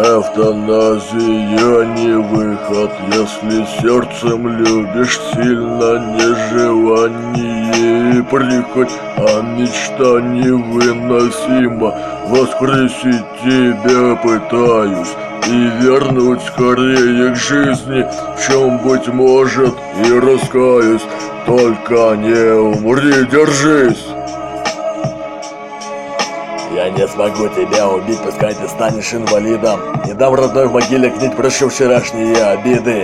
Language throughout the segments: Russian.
Эвтаназия не выход, если сердцем любишь сильно. Не желание и прихоть, а мечта невыносима. Воскресить тебя пытаюсь и вернуть скорее к жизни, в чем, быть может, и раскаюсь. Только не умри, держись! Я не смогу тебя убить, пускай ты станешь инвалидом. Не дам родной в могиле гнить, прощу вчерашние обиды.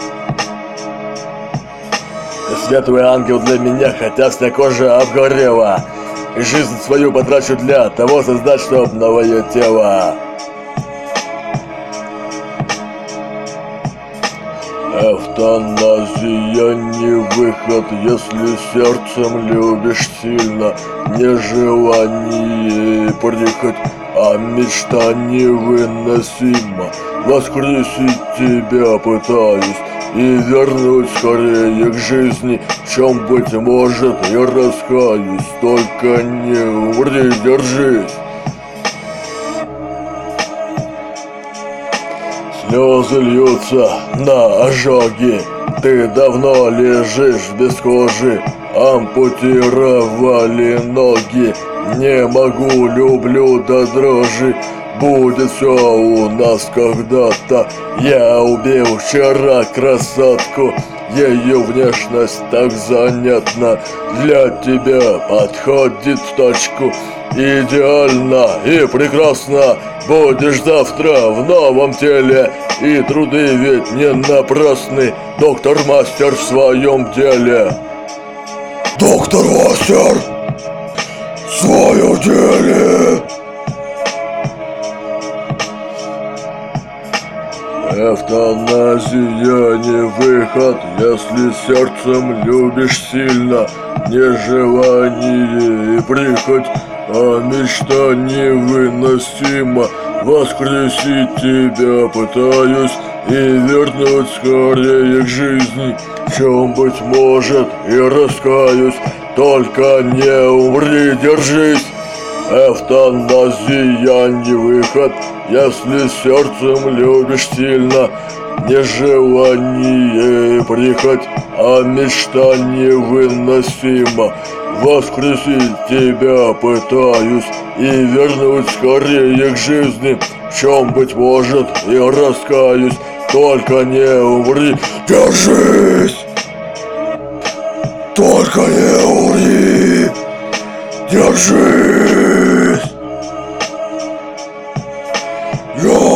Ты светлый ангел для меня, хотя вся кожа обгорела. И жизнь свою потрачу для того создать, чтоб новое тело. Эвтаназия не выход, если сердцем любишь сильно. Не желание и прихоть, а мечта невыносима. Воскресить тебя пытаюсь и вернуть скорее к жизни, в чем, быть может, и раскаюсь. Только не умри, держись! Слезы льются на ожоги, ты давно лежишь без кожи. Ампутировали ноги, не могу, люблю до дрожи. Будет все у нас когда-то. Я убил вчера красотку, ее внешность так занятна. Для тебя подходит в точку, идеально и прекрасно. Будешь завтра в новом теле, и труды ведь не напрасны. Доктор-мастер в своем деле. Доктор-мастер в своем деле. Эвтаназия не выход, если сердцем любишь сильно. Не желание и прихоть, а мечта невыносима. Воскресить тебя пытаюсь и вернуть скорее к жизни, в чем, быть может, и раскаюсь. Только не умри, держись! Эвтаназия не выход, если сердцем любишь сильно. Не желание и прихоть, а мечта невыносима. Воскресить тебя пытаюсь и вернуть скорее к жизни, в чем, быть может, и раскаюсь. Только не умри, держись! Только не умри, держись!